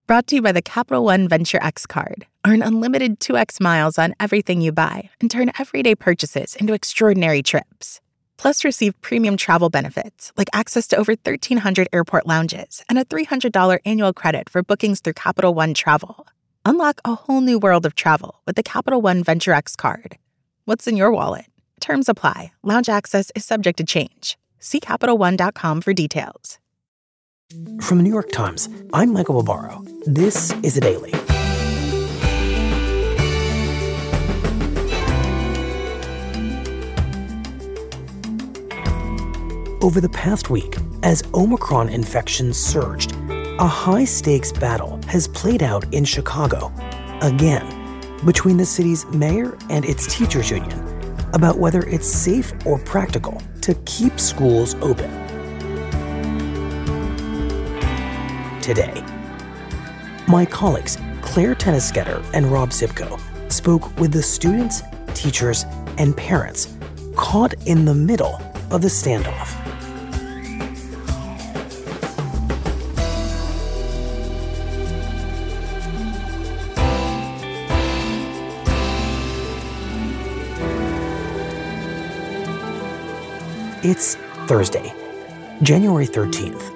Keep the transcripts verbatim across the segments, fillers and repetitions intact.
Brought to you by the Capital One Venture X card. Earn unlimited two x miles on everything you buy and turn everyday purchases into extraordinary trips. Plus, receive premium travel benefits like access to over thirteen hundred airport lounges and a three hundred dollars annual credit for bookings through Capital One Travel. Unlock a whole new world of travel with the Capital One Venture X card. What's in your wallet? Terms apply. Lounge access is subject to change. See Capital One dot com for details. From the New York Times, I'm Michael Barbaro. This is The Daily. Over the past week, as Omicron infections surged, a high-stakes battle has played out in Chicago, again, between the city's mayor and its teachers union about whether it's safe or practical to keep schools open. Today, my colleagues Claire Tennisketter and Rob Zipko spoke with the students, teachers, and parents caught in the middle of the standoff. It's Thursday, January thirteenth.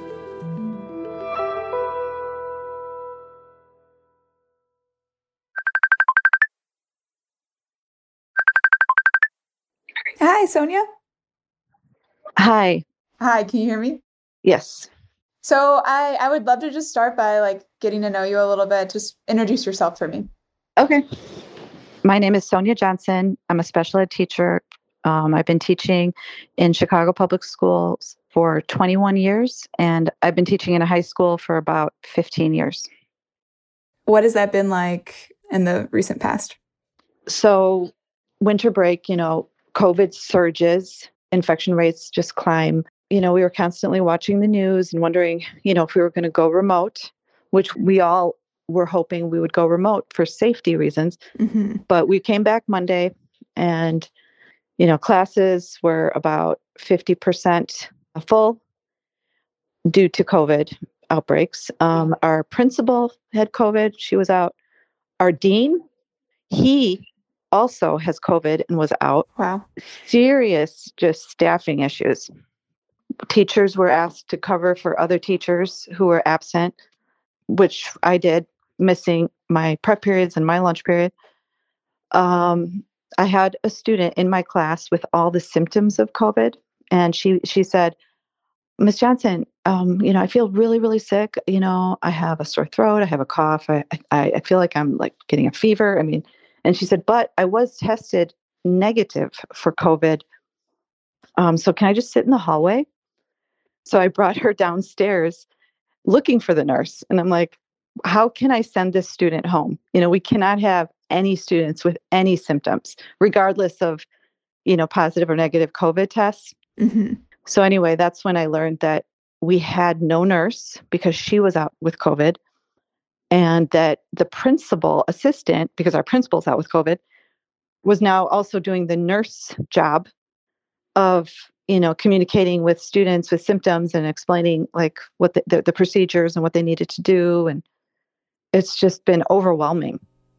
Hi, Sonia. Hi. Hi, can you hear me? Yes. So I, I would love to just start by like getting to know you a little bit. Just introduce yourself for me. Okay. My name is Sonia Johnson. I'm a special ed teacher. Um, I've been teaching in Chicago Public Schools for twenty-one years, and I've been teaching in a high school for about fifteen years. What has that been like in the recent past? So winter break, you know, COVID surges, infection rates just climb. You know, we were constantly watching the news and wondering, you know, if we were going to go remote, which we all were hoping we would go remote for safety reasons. Mm-hmm. But we came back Monday and, you know, classes were about fifty percent full due to COVID outbreaks. Um, our principal had COVID. She was out. Our dean, he also has COVID and was out. Wow. Serious just staffing issues. Teachers were asked to cover for other teachers who were absent, which I did, missing my prep periods and my lunch period. Um, I had a student in my class with all the symptoms of COVID, and she she said, Miz Johnson, um, you know, I feel really, really sick. You know, I have a sore throat. I have a cough. I I, I feel like I'm like getting a fever. I mean, and she said, but I was tested negative for COVID. Um, so can I just sit in the hallway? So I brought her downstairs looking for the nurse. And I'm like, how can I send this student home? You know, we cannot have any students with any symptoms, regardless of, you know, positive or negative COVID tests. Mm-hmm. So anyway, that's when I learned that we had no nurse because she was out with COVID. And that the principal assistant, because our principal's out with COVID, was now also doing the nurse job of, you know, communicating with students with symptoms and explaining like what the, the, the procedures and what they needed to do. And it's just been overwhelming.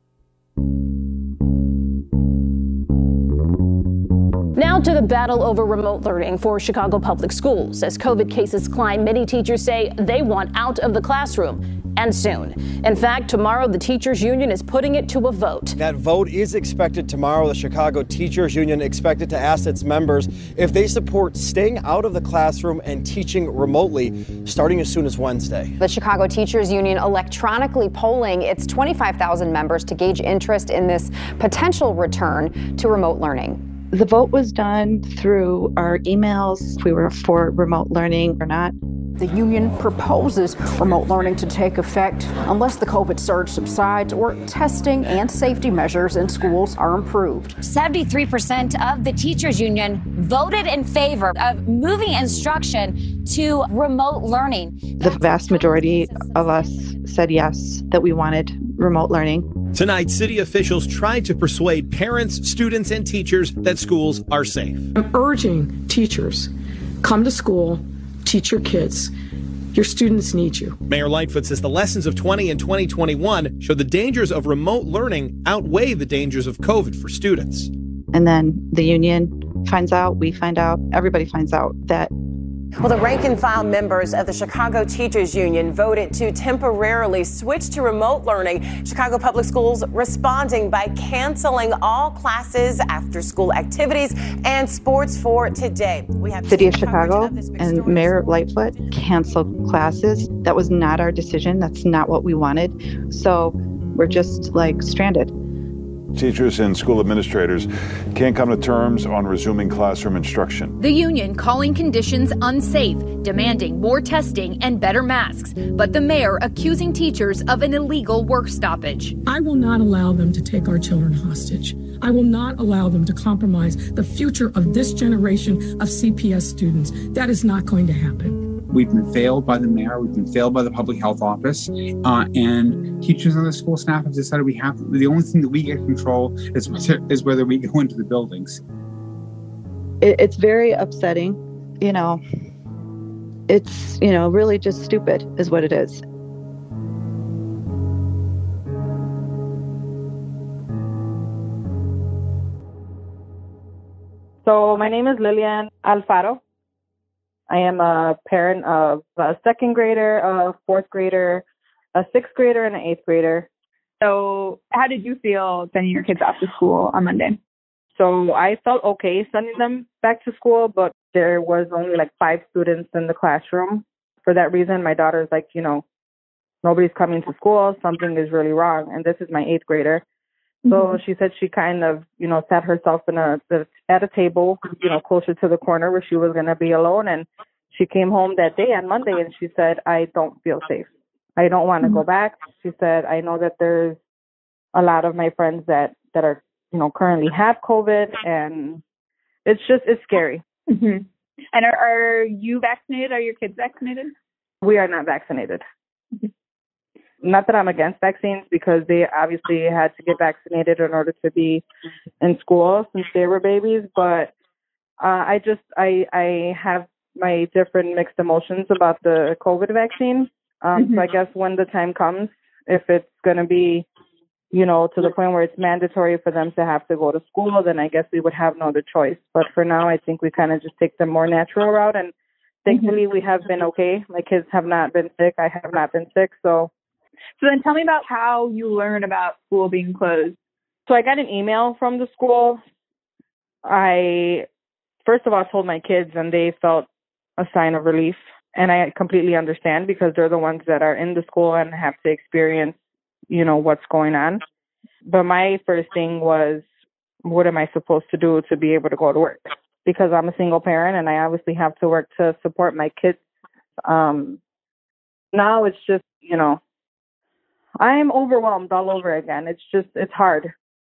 Now to the battle over remote learning for Chicago Public Schools. As COVID cases climb, many teachers say they want out of the classroom, and soon. In fact, tomorrow the teachers union is putting it to a vote. That vote is expected tomorrow. The Chicago Teachers Union expected to ask its members if they support staying out of the classroom and teaching remotely starting as soon as Wednesday. The Chicago Teachers Union electronically polling its twenty-five thousand members to gauge interest in this potential return to remote learning. The vote was done through our emails, if we were for remote learning or not. The union proposes remote learning to take effect unless the COVID surge subsides or testing and safety measures in schools are improved. seventy-three percent of the teachers union voted in favor of moving instruction to remote learning. The vast majority of us said yes, that we wanted remote learning. Tonight, city officials tried to persuade parents, students, and teachers that schools are safe. I'm urging teachers, come to school, teach your kids. Your students need you. Mayor Lightfoot says the lessons of twenty and twenty twenty-one show the dangers of remote learning outweigh the dangers of COVID for students. And then the union finds out, we find out, everybody finds out that. Well, the rank and file members of the Chicago Teachers Union voted to temporarily switch to remote learning. Chicago Public Schools responding by canceling all classes, after school activities, and sports for today. We have City of Chicago and Mayor Lightfoot canceled classes. That was not our decision. That's not what we wanted. So we're just like stranded. Teachers and school administrators can't come to terms on resuming classroom instruction. The union calling conditions unsafe, demanding more testing and better masks, but the mayor accusing teachers of an illegal work stoppage. I will not allow them to take our children hostage. I will not allow them to compromise the future of this generation of C P S students. That is not going to happen. We've been failed by the mayor. We've been failed by the public health office. Uh, and teachers and the school staff have decided we have to, the only thing that we get control is, is whether we go into the buildings. It, it's very upsetting. You know, it's, you know, really just stupid is what it is. So my name is Lilian Alfaro. I am a parent of a second grader, a fourth grader, a sixth grader, and an eighth grader. So how did you feel sending your kids off to school on Monday? So I felt okay sending them back to school, but there was only like five students in the classroom. For that reason, my daughter's like, you know, nobody's coming to school. Something is really wrong. And this is my eighth grader. So mm-hmm. she said she kind of, you know, sat herself in a at a table, you know, closer to the corner where she was going to be alone. And she came home that day on Monday and she said, I don't feel safe. I don't want to mm-hmm. go back. She said, I know that there's a lot of my friends that, that are, you know, currently have COVID, and it's just, it's scary. Mm-hmm. And are, are you vaccinated? Are your kids vaccinated? We are not vaccinated. Mm-hmm. Not that I'm against vaccines, because they obviously had to get vaccinated in order to be in school since they were babies. But uh, I just, I, I have my different mixed emotions about the COVID vaccine. Um, mm-hmm. So I guess when the time comes, if it's going to be, you know, to the point where it's mandatory for them to have to go to school, then I guess we would have no other choice. But for now, I think we kind of just take the more natural route. And thankfully, mm-hmm. we have been okay. My kids have not been sick. I have not been sick. So. So then tell me about how you learn about school being closed. So I got an email from the school. I, first of all, told my kids, and they felt a sign of relief. And I completely understand, because they're the ones that are in the school and have to experience, you know, what's going on. But my first thing was, what am I supposed to do to be able to go to work? Because I'm a single parent and I obviously have to work to support my kids. Um, now it's just, you know, I'm overwhelmed all over again. It's just, it's hard.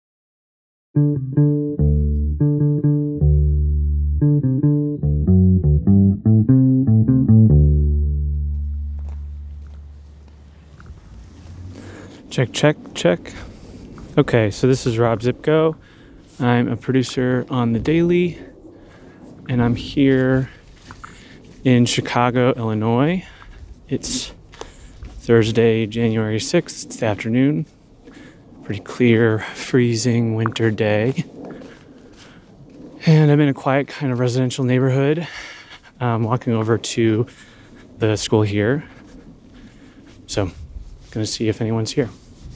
Check, check, check. Okay, so this is Rob Zipko. I'm a producer on The Daily, and I'm here in Chicago, Illinois. It's Thursday, January sixth, it's the afternoon. Pretty clear, freezing winter day. And I'm in a quiet kind of residential neighborhood. I'm walking over to the school here. So, gonna see if anyone's here.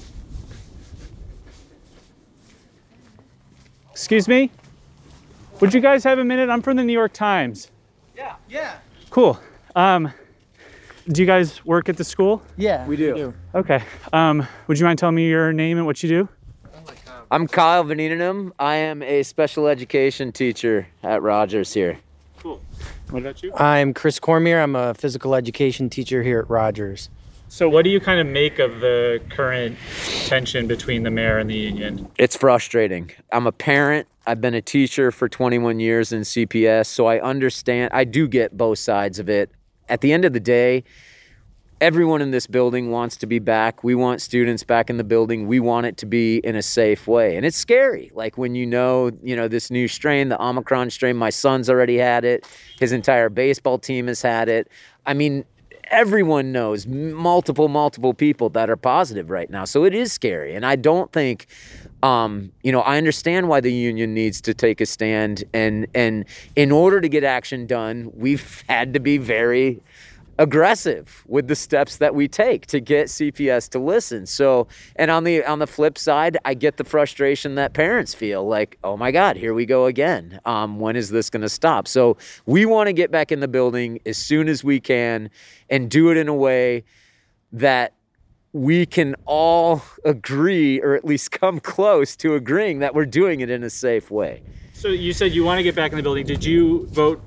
Excuse me? Would you guys have a minute? I'm from the New York Times. Yeah, yeah. Cool. Um, do you guys work at the school? Yeah, we do. We do. Okay. Um, would you mind telling me your name and what you do? I'm Kyle Vaninatum. I am a special education teacher at Rogers here. Cool. What about you? I'm Chris Cormier. I'm a physical education teacher here at Rogers. So what do you kind of make of the current tension between the mayor and the union? It's frustrating. I'm a parent. I've been a teacher for twenty-one years in C P S, so I understand. I do get both sides of it. At the end of the day, everyone in this building wants to be back. We want students back in the building. We want it to be in a safe way. And it's scary. Like when you know, you know, this new strain, the Omicron strain, my son's already had it. His entire baseball team has had it. I mean, everyone knows multiple, multiple people that are positive right now. So it is scary. And I don't think, um, you know, I understand why the union needs to take a stand. And, and in order to get action done, we've had to be very aggressive with the steps that we take to get C P S to listen. So, and on the on the flip side, I get the frustration that parents feel like, oh my God, here we go again. Um, when is this going to stop? So we want to get back in the building as soon as we can and do it in a way that we can all agree, or at least come close to agreeing that we're doing it in a safe way. So you said you want to get back in the building. Did you vote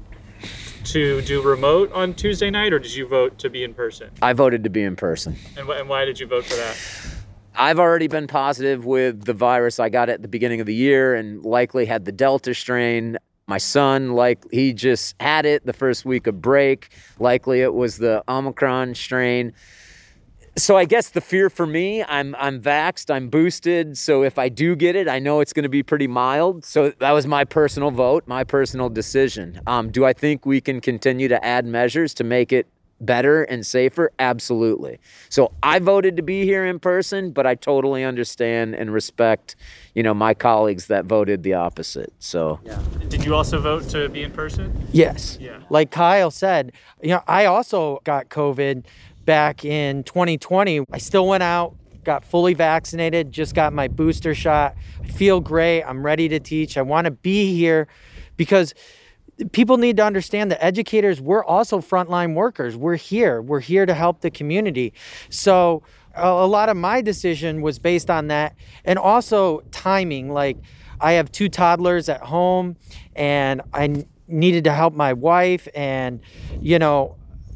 to do remote on Tuesday night, or did you vote to be in person? I voted to be in person. And, wh- and why did you vote for that? I've already been positive with the virus. I got it at the beginning of the year and likely had the Delta strain. My son, like, he just had it the first week of break. Likely it was the Omicron strain. So I guess the fear for me, I'm I'm vaxxed, I'm boosted. So if I do get it, I know it's going to be pretty mild. So that was my personal vote, my personal decision. Um, do I think we can continue to add measures to make it better and safer? Absolutely. So I voted to be here in person, but I totally understand and respect, you know, my colleagues that voted the opposite. So yeah. Did you also vote to be in person? Yes. Yeah. Like Kyle said, you know, I also got COVID back in twenty twenty. I still went out, got fully vaccinated, just got my booster shot. I feel great. I'm ready to teach. I want to be here because people need to understand that educators, we're also frontline workers. We're here. We're here to help the community. So a, a lot of my decision was based on that. And also timing. Like, I have two toddlers at home and I n- needed to help my wife. And, you know,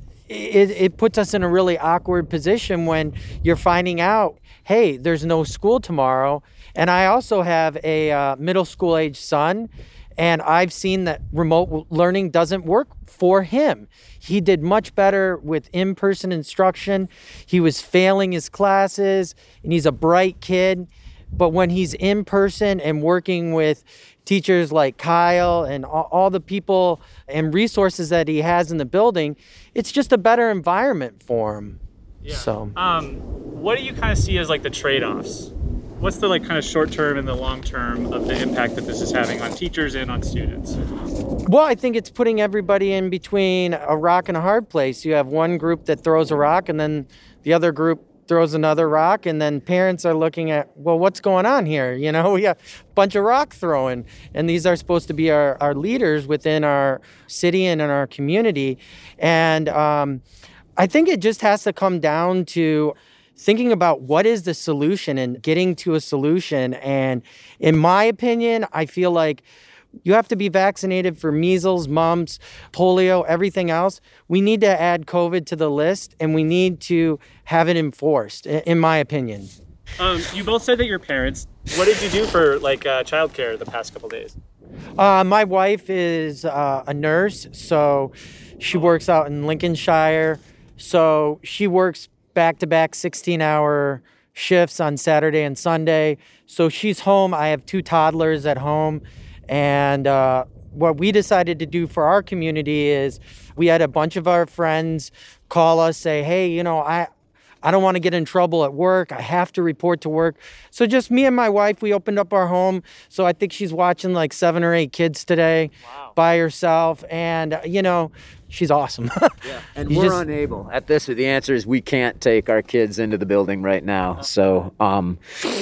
It, it puts us in a really awkward position when you're finding out, hey, there's no school tomorrow. And I also have a uh, middle school age son, and I've seen that remote learning doesn't work for him. He did much better with in-person instruction. He was failing his classes, and he's a bright kid. But when he's in person and working with teachers like Kyle and all, all the people and resources that he has in the building, it's just a better environment for him. Yeah. So, um, what do you kind of see as like the trade-offs? What's the like kind of short term and the long term of the impact that this is having on teachers and on students? Well, I think it's putting everybody in between a rock and a hard place. You have one group that throws a rock, and then the other group throws another rock, and then parents are looking at, well, what's going on here? You know, we have a bunch of rock throwing, and these are supposed to be our, our leaders within our city and in our community. And um, I think it just has to come down to thinking about what is the solution and getting to a solution. And in my opinion, I feel like you have to be vaccinated for measles, mumps, polio, everything else. We need to add COVID to the list, and we need to have it enforced, in my opinion. Um, you both said that you're parents. What did you do for like uh, childcare the past couple days? Uh, my wife is uh, a nurse, so she works out in Lincolnshire. So she works back-to-back sixteen-hour shifts on Saturday and Sunday. So she's home. I have two toddlers at home. And uh, what we decided to do for our community is we had a bunch of our friends call us, say, hey, you know, I, I don't want to get in trouble at work. I have to report to work. So just me and my wife, we opened up our home. So I think she's watching like seven or eight kids today. Wow. By herself. And, uh, you know, she's awesome. Yeah. And You we're just- unable. At this, the answer is we can't take our kids into the building right now. So, um,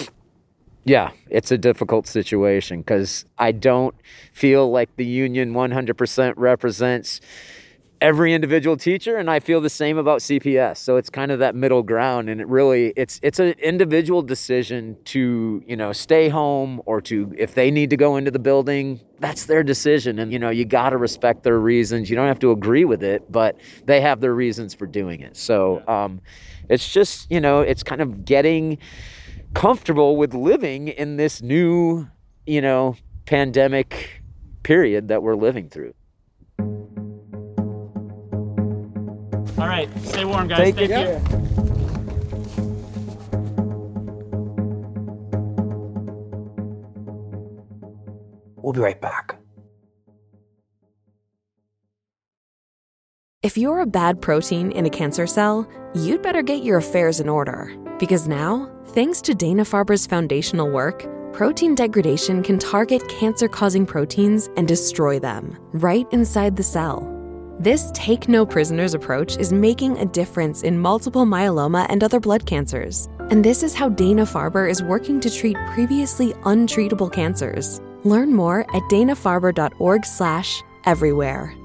yeah, it's a difficult situation because I don't feel like the union one hundred percent represents every individual teacher, and I feel the same about C P S. So it's kind of that middle ground, and it really it's it's an individual decision to, you know, stay home or to, if they need to go into the building, that's their decision. And, you know, you got to respect their reasons. You don't have to agree with it, but they have their reasons for doing it. So um, it's just, you know, it's kind of getting comfortable with living in this new, you know, pandemic period that we're living through. All right, stay warm, guys. Take Thank care. you. We'll be right back. If you're a bad protein in a cancer cell, you'd better get your affairs in order. Because now, thanks to Dana-Farber's foundational work, protein degradation can target cancer-causing proteins and destroy them right inside the cell. This take-no-prisoners approach is making a difference in multiple myeloma and other blood cancers. And this is how Dana-Farber is working to treat previously untreatable cancers. Learn more at danafarber.org slash everywhere.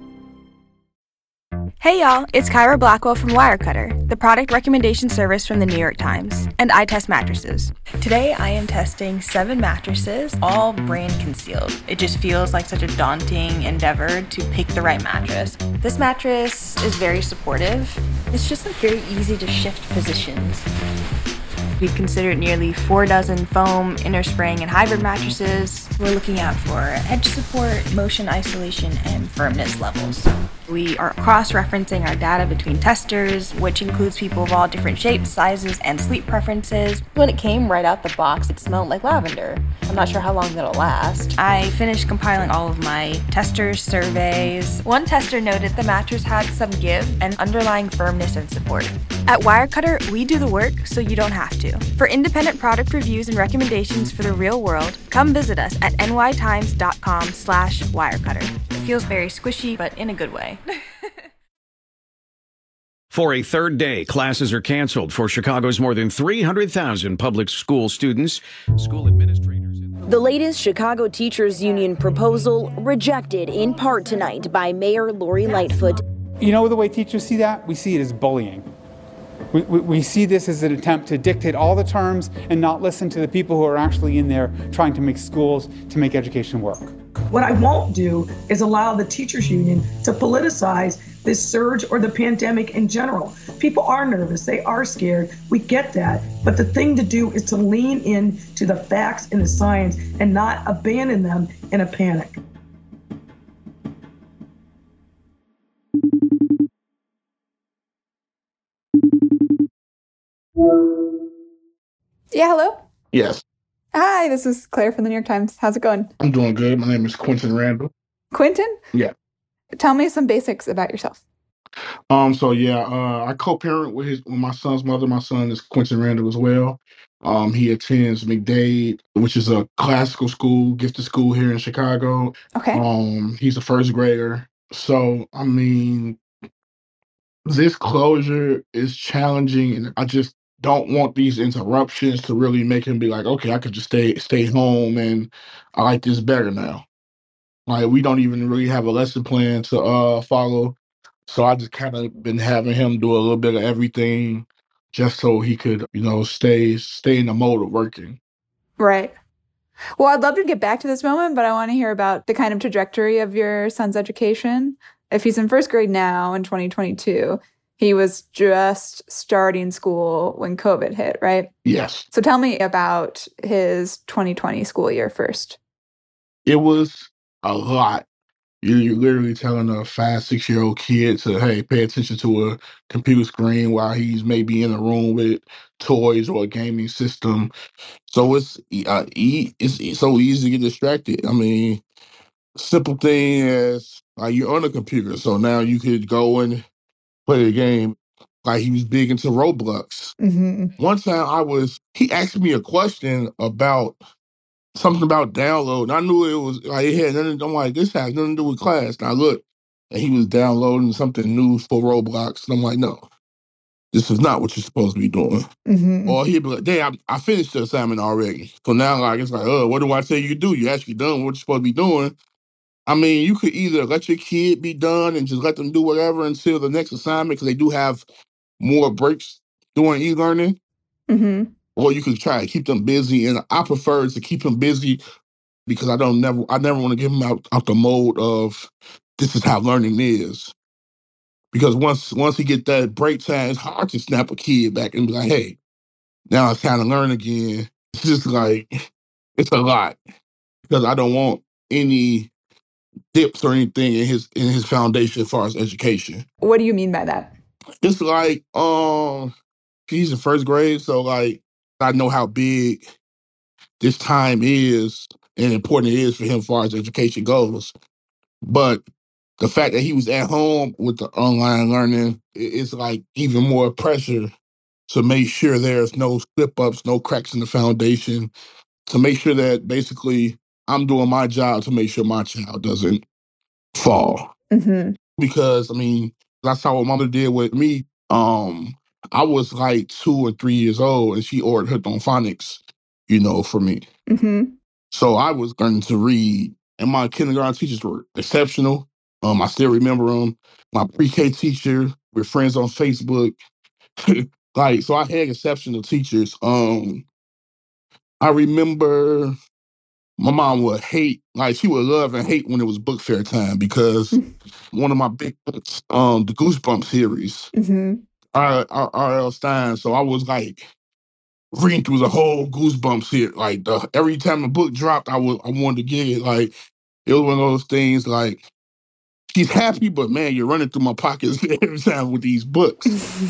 Hey y'all, it's Kyra Blackwell from Wirecutter, the product recommendation service from the New York Times, and I test mattresses. Today I am testing seven mattresses, all brand concealed. It just feels like such a daunting endeavor to pick the right mattress. This mattress is very supportive. It's just like very easy to shift positions. We've considered nearly four dozen foam, inner spring, and hybrid mattresses. We're looking out for edge support, motion isolation, and firmness levels. We are cross-referencing our data between testers, which includes people of all different shapes, sizes, and sleep preferences. When it came right out the box, it smelled like lavender. I'm not sure how long that'll last. I finished compiling all of my testers' surveys. One tester noted the mattress had some give and underlying firmness and support. At Wirecutter, we do the work so you don't have to. For independent product reviews and recommendations for the real world, come visit us at nytimes.com slash wirecutter. It feels very squishy, but in a good way. For a third day, classes are canceled for Chicago's more than three hundred thousand public school students. School administrators. The latest Chicago Teachers Union proposal rejected in part tonight by Mayor Lori Lightfoot. You know the way teachers see that? We see it as bullying. We, we, we see this as an attempt to dictate all the terms and not listen to the people who are actually in there trying to make schools, to make education work. What I won't do is allow the teachers union to politicize this surge or the pandemic in general. People are nervous, they are scared, we get that. But the thing to do is to lean in to the facts and the science and not abandon them in a panic. Yeah, hello? Yes. Hi, this is Claire from the New York Times. How's it going? I'm doing good. My name is Quentin Randall. Quentin? Yeah. Tell me some basics about yourself. Um. So yeah, uh, I co-parent with his with my son's mother. My son is Quentin Randall as well. Um, he attends McDade, which is a classical school, gifted school here in Chicago. Okay. Um, he's a first grader. So I mean, this closure is challenging, and I just don't want these interruptions to really make him be like, okay, I could just stay stay home and I like this better now. Like we don't even really have a lesson plan to uh follow. So I just kind of been having him do a little bit of everything just so he could, you know, stay stay in the mode of working. Right. Well, I'd love to get back to this moment, but I want to hear about the kind of trajectory of your son's education. If he's in first grade now in twenty twenty-two, he was just starting school when COVID hit, right? Yes. So tell me about his twenty twenty school year first. It was a lot. You're, you're literally telling a five, six-year-old kid to, hey, pay attention to a computer screen while he's maybe in a room with toys or a gaming system. So it's uh, e- it's, it's so easy to get distracted. I mean, simple thing as like you're on a computer, so now you could go and play a game. Like he was big into Roblox. Mm-hmm. One time I was, he asked me a question about something about download. And I knew it was like it had nothing. I'm like, this has nothing to do with class. And I looked, and he was downloading something new for Roblox, and I'm like, no, this is not what you're supposed to be doing. Mm-hmm. Or he'd be like, damn, I, I finished the assignment already. So now, like, it's like, oh, what do I tell you to do? You actually done what you're supposed to be doing. I mean, you could either let your kid be done and just let them do whatever until the next assignment, because they do have more breaks during e-learning. Mm-hmm. Or you could try to keep them busy, and I prefer to keep them busy because I don't never I never want to get them out, out the mode of this is how learning is. Because once once he get that break time, it's hard to snap a kid back and be like, hey, now it's time to learn again. It's just like it's a lot because I don't want any dips or anything in his in his foundation as far as education. What do you mean by that? It's like um he's in first grade, so like I know how big this time is and important it is for him as far as education goes. But the fact that he was at home with the online learning, it's like even more pressure to make sure there's no slip-ups, no cracks in the foundation, to make sure that basically I'm doing my job to make sure my child doesn't fall. Mm-hmm. Because, I mean, that's how what mama did with me. Um, I was like two or three years old, and she ordered hooked on phonics, you know, for me. Mm-hmm. So I was learning to read, and my kindergarten teachers were exceptional. Um, I still remember them. My pre-K teacher, we're friends on Facebook. Like, so I had exceptional teachers. Um, I remember my mom would hate, like she would love and hate when it was book fair time because one of my big books, um, the Goosebumps series, Mm-hmm. R. L. Stein. So I was like reading through the whole Goosebumps here. Like the, every time a book dropped, I was I wanted to get it. Like it was one of those things. Like she's happy, but man, you're running through my pockets every time with these books.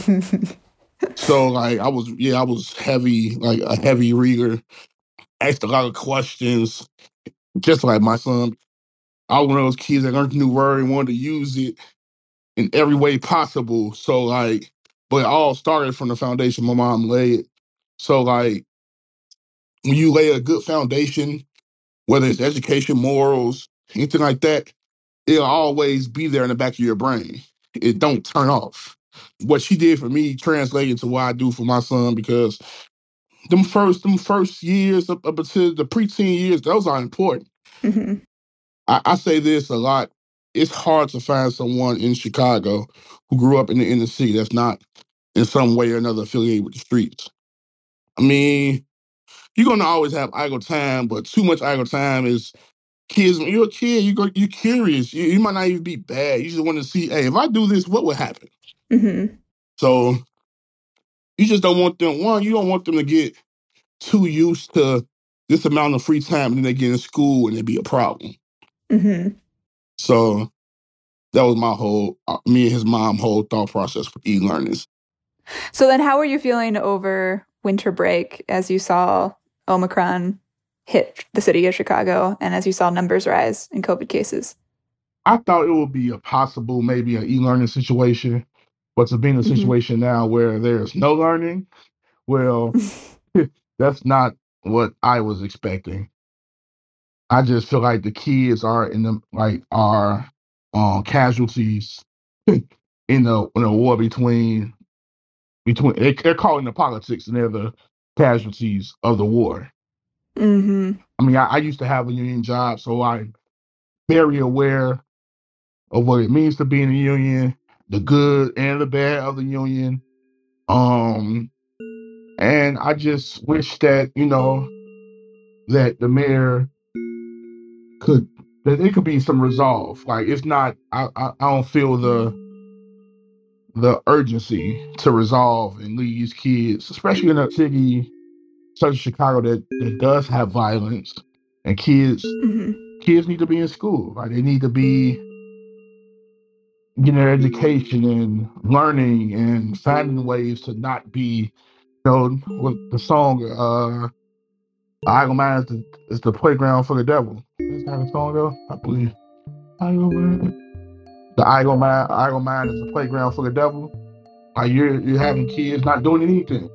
So like I was, yeah, I was heavy, like a heavy reader. Asked a lot of questions, just like my son. I was one of those kids that learned a new word and wanted to use it in every way possible. So like, but it all started from the foundation my mom laid. So like, when you lay a good foundation, whether it's education, morals, anything like that, it'll always be there in the back of your brain. It don't turn off. What she did for me translated to what I do for my son because them first, them first years up, up until the preteen years, those are important. Mm-hmm. I, I say this a lot. It's hard to find someone in Chicago who grew up in the inner city that's not in some way or another affiliated with the streets. I mean, you're gonna always have idle time, but too much idle time is kids. When you're a kid, you go, you're curious. You, you might not even be bad. You just want to see, hey, if I do this, what would happen? Mm-hmm. So you just don't want them. One, you don't want them to get too used to this amount of free time, and then they get in school and it be a problem. Mm-hmm. So that was my whole, uh, me and his mom whole thought process for e-learners. So then how were you feeling over winter break as you saw Omicron hit the city of Chicago and as you saw numbers rise in COVID cases? I thought it would be a possible, maybe an e-learning situation, but to be in a situation mm-hmm. now where there's no learning, well, that's not what I was expecting. I just feel like the kids are in the, like, are um, casualties in the, in the war between, between they, they're calling the politics and they're the casualties of the war. Mm-hmm. I mean, I, I used to have a union job, so I'm very aware of what it means to be in a union, the good and the bad of the union. Um, and I just wish that, you know, that the mayor could, that it could be some resolve. Like, it's not, I, I, I don't feel the the urgency to resolve and leave these kids, especially in a city such as Chicago that, that does have violence, and kids, mm-hmm. kids need to be in school. Like, they need to be getting their education and learning and finding ways to not be, you know, with the song, uh, Idle Mind is the, is the playground for the devil. Is that the song though? I believe. Idle Mind. The idle mind, idle mind is the playground for the devil. Like, you're, you're having kids not doing anything.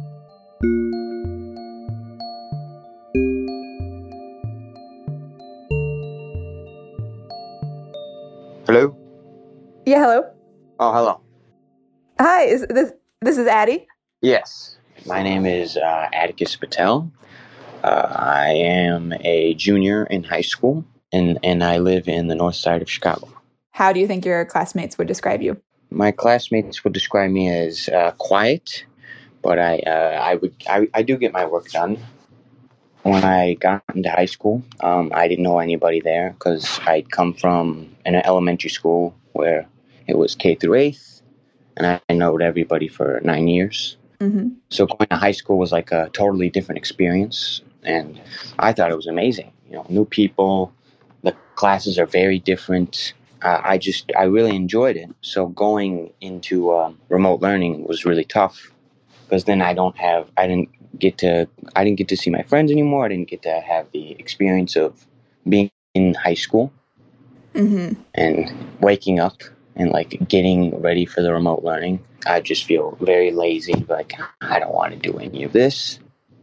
Hello? Yeah, hello. Oh, hello. Hi, is this this is Addie? Yes. My name is uh, Atticus Patel. Uh, I am a junior in high school, and, and I live in the north side of Chicago. How do you think your classmates would describe you? My classmates would describe me as uh, quiet, but I uh, I would I, I do get my work done. When I got into high school, um, I didn't know anybody there because I'd come from an elementary school where it was K through eighth, and I knowed everybody for nine years. Mm-hmm. So going to high school was like a totally different experience, and I thought it was amazing. You know, new people, the classes are very different. Uh, I just, I really enjoyed it. So going into um, remote learning was really tough because then I don't have, I didn't get to, I didn't get to see my friends anymore. I didn't get to have the experience of being in high school. Mm-hmm. And waking up and like getting ready for the remote learning, I just feel very lazy. Like, I don't want to do any of this.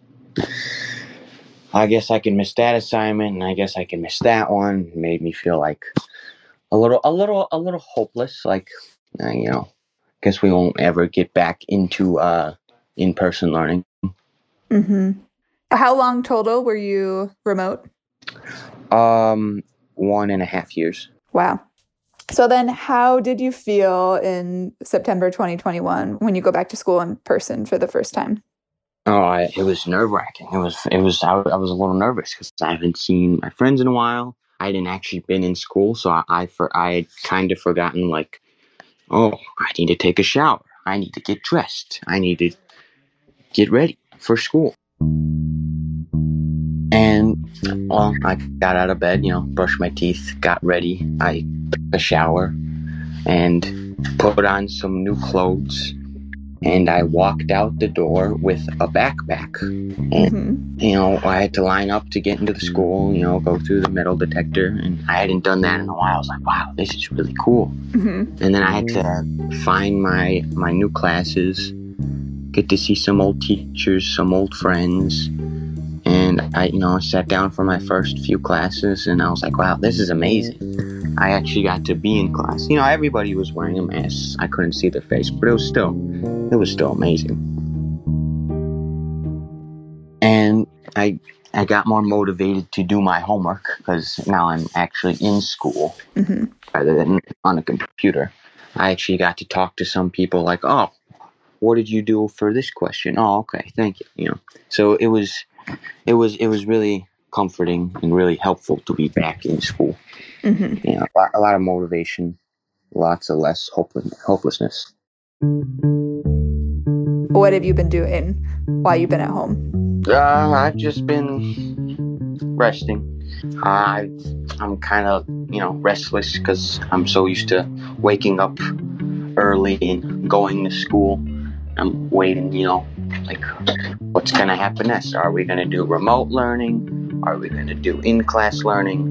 I guess I can miss that assignment, and I guess I can miss that one. It made me feel like a little, a little, a little hopeless. Like, uh, you know, guess we won't ever get back into uh, in-person learning. Mm-hmm. How long total were you remote? Um, one and a half years. Wow. So then how did you feel in September twenty twenty-one when you go back to school in person for the first time? Oh, I, it was nerve-wracking. It was, it was, I, I was a little nervous because I haven't seen my friends in a while. I hadn't actually been in school, so I, I, for, I had kind of forgotten, like, oh, I need to take a shower. I need to get dressed. I need to get ready for school. And, well, I got out of bed, you know, brushed my teeth, got ready. I took a shower and put on some new clothes. And I walked out the door with a backpack. And, mm-hmm. you know, I had to line up to get into the school, you know, go through the metal detector. And I hadn't done that in a while. I was like, wow, this is really cool. Mm-hmm. And then I had to find my, my new classes, get to see some old teachers, some old friends. And I, you know, sat down for my first few classes, and I was like, wow, this is amazing. I actually got to be in class. You know, everybody was wearing a mask. I couldn't see their face, but it was still, it was still amazing. And I, I got more motivated to do my homework because now I'm actually in school mm-hmm. rather than on a computer. I actually got to talk to some people like, oh, what did you do for this question? Oh, okay, thank you. You know, so it was, it was, it was really comforting and really helpful to be back in school. Mm-hmm. You know, a lot, a lot of motivation, lots of less hopeless, hopelessness. What have you been doing while you've been at home? Uh, I've just been resting. Uh, I, I'm kind of, you know, restless because I'm so used to waking up early and going to school. I'm waiting, you know, like, what's going to happen next? Are we going to do remote learning? Are we going to do in-class learning?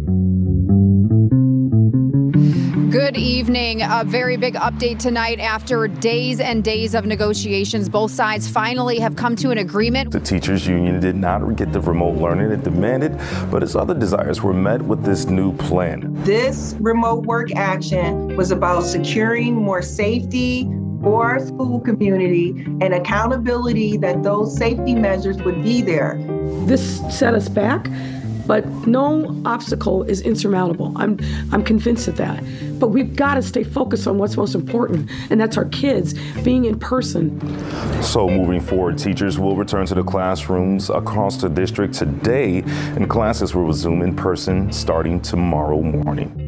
Good evening. A very big update tonight after days and days of negotiations. Both sides finally have come to an agreement. The teachers union did not get the remote learning it demanded, but its other desires were met with this new plan. This remote work action was about securing more safety for our school community and accountability that those safety measures would be there. This set us back, but no obstacle is insurmountable. I'm I'm convinced of that. But we've got to stay focused on what's most important, and that's our kids being in person. So moving forward, teachers will return to the classrooms across the district today, and classes will resume in person starting tomorrow morning.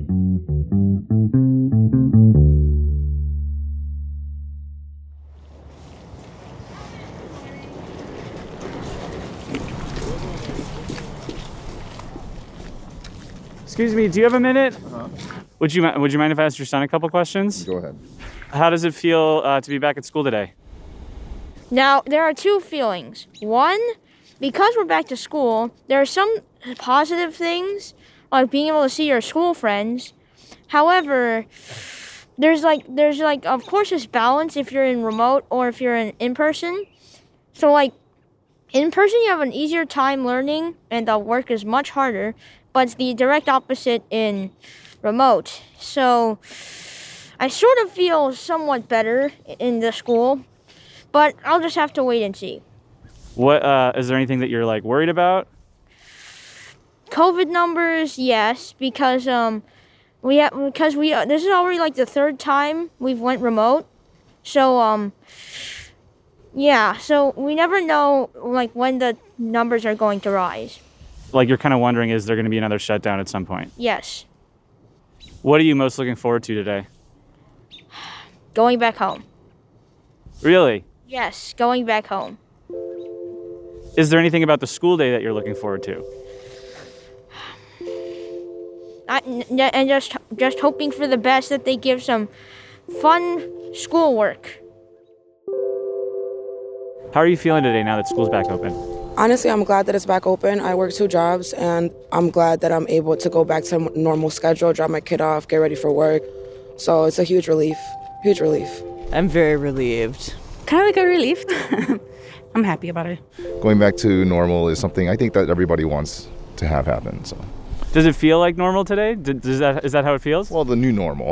Excuse me, do you have a minute? Uh-huh. Would you Would you mind if I asked your son a couple questions? Go ahead. How does it feel uh, to be back at school today? Now, there are two feelings. One, because we're back to school, there are some positive things, like being able to see your school friends. However, there's like, there's like, of course, this balance if you're in remote or if you're in in-person. So, like, in person, you have an easier time learning, and the work is much harder. But it's the direct opposite in remote. So I sort of feel somewhat better in the school, but I'll just have to wait and see. What uh, is there anything that you're like worried about? COVID numbers, yes, because um we have because we uh, this is already like the third time we've went remote. So um yeah, so we never know like when the numbers are going to rise. Like, you're kind of wondering, is there going to be another shutdown at some point? Yes. What are you most looking forward to today? Going back home. Really? Yes, going back home. Is there anything about the school day that you're looking forward to? I, and just just hoping for the best that they give some fun schoolwork. How are you feeling today now that school's back open? Honestly, I'm glad that it's back open. I work two jobs, and I'm glad that I'm able to go back to a normal schedule, drop my kid off, get ready for work. So it's a huge relief, huge relief. I'm very relieved. Kind of like a relief. I'm happy about it. Going back to normal is something I think that everybody wants to have happen. So, does it feel like normal today? Does that is that how it feels? Well, the new normal.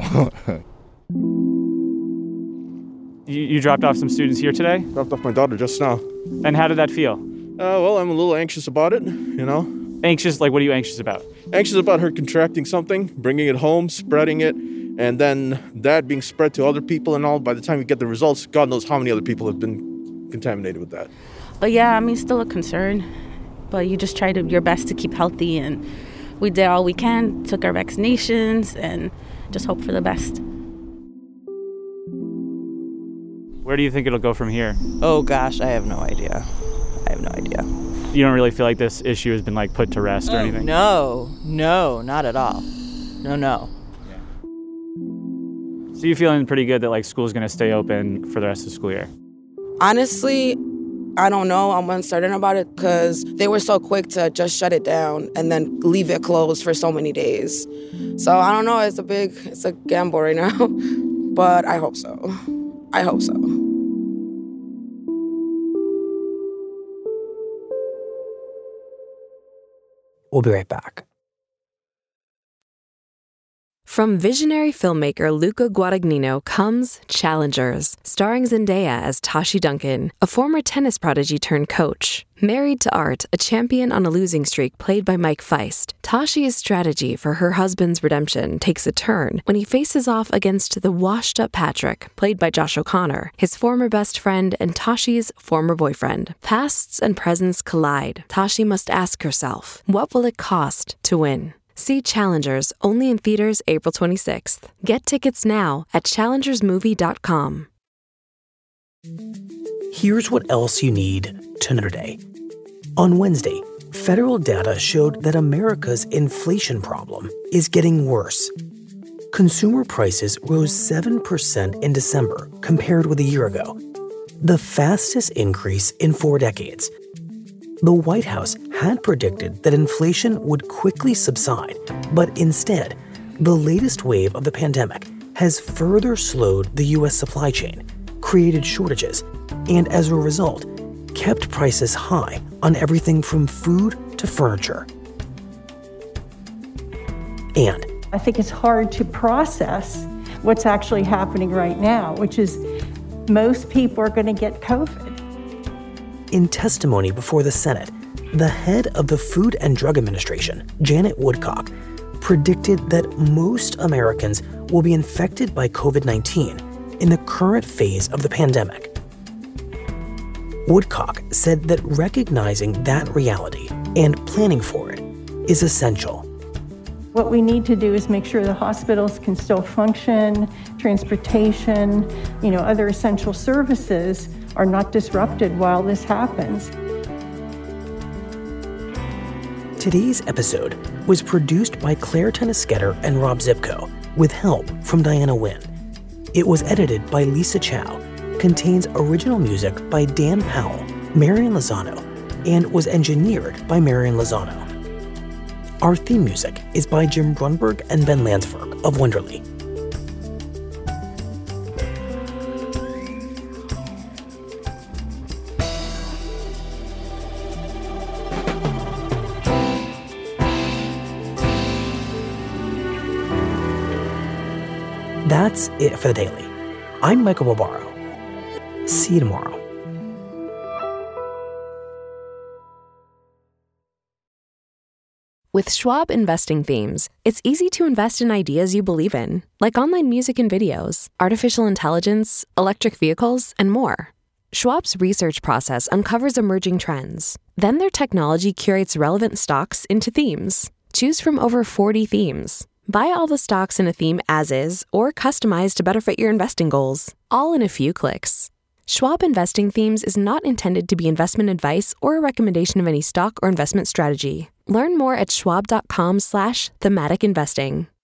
you, you dropped off some students here today? Dropped off my daughter just now. And how did that feel? Uh, well, I'm a little anxious about it, you know. Anxious? Like, what are you anxious about? Anxious about her contracting something, bringing it home, spreading it, and then that being spread to other people and all. By the time you get the results, God knows how many other people have been contaminated with that. But yeah, I mean, still a concern. But you just try to your best to keep healthy, and we did all we can, took our vaccinations, and just hope for the best. Where do you think it'll go from here? Oh gosh, I have no idea. I have no idea. You don't really feel like this issue has been like put to rest or oh, anything? No, no, not at all. No, no. Yeah. So you're feeling pretty good that like school's gonna stay open for the rest of the school year? Honestly, I don't know. I'm uncertain about it because they were so quick to just shut it down and then leave it closed for so many days. So I don't know. It's a big, it's a gamble right now, but I hope so. I hope so. We'll be right back. From visionary filmmaker Luca Guadagnino comes Challengers, starring Zendaya as Tashi Duncan, a former tennis prodigy turned coach. Married to Art, a champion on a losing streak played by Mike Feist, Tashi's strategy for her husband's redemption takes a turn when he faces off against the washed-up Patrick, played by Josh O'Connor, his former best friend and Tashi's former boyfriend. Pasts and presents collide. Tashi must ask herself, what will it cost to win? See Challengers, only in theaters April twenty-sixth. Get tickets now at challengers movie dot com. Here's what else you need to know today. On Wednesday, federal data showed that America's inflation problem is getting worse. Consumer prices rose seven percent in December compared with a year ago, the fastest increase in four decades. The White House had predicted that inflation would quickly subside, but instead, the latest wave of the pandemic has further slowed the U S supply chain, created shortages, and as a result, kept prices high on everything from food to furniture. And I think it's hard to process what's actually happening right now, which is most people are going to get COVID. in testimony before the Senate, the head of the Food and Drug Administration, Janet Woodcock, predicted that most Americans will be infected by COVID nineteen in the current phase of the pandemic. Woodcock said that recognizing that reality and planning for it is essential. What we need to do is make sure the hospitals can still function, transportation, you know, other essential services are not disrupted while this happens. Today's episode was produced by Claire Tennisketter and Rob Zipko, with help from Diana Wynn. It was edited by Lisa Chow, contains original music by Dan Powell, Marian Lozano, and was engineered by Marian Lozano. Our theme music is by Jim Brunberg and Ben Landsberg of Wonderly. That's it for the Daily. I'm Michael Barbaro. See you tomorrow. With Schwab Investing Themes, it's easy to invest in ideas you believe in, like online music and videos, artificial intelligence, electric vehicles, and more. Schwab's research process uncovers emerging trends. Then their technology curates relevant stocks into themes. Choose from over forty themes. Buy all the stocks in a theme as is or customize to better fit your investing goals, all in a few clicks. Schwab Investing Themes is not intended to be investment advice or a recommendation of any stock or investment strategy. Learn more at schwab dot com slash thematic investing.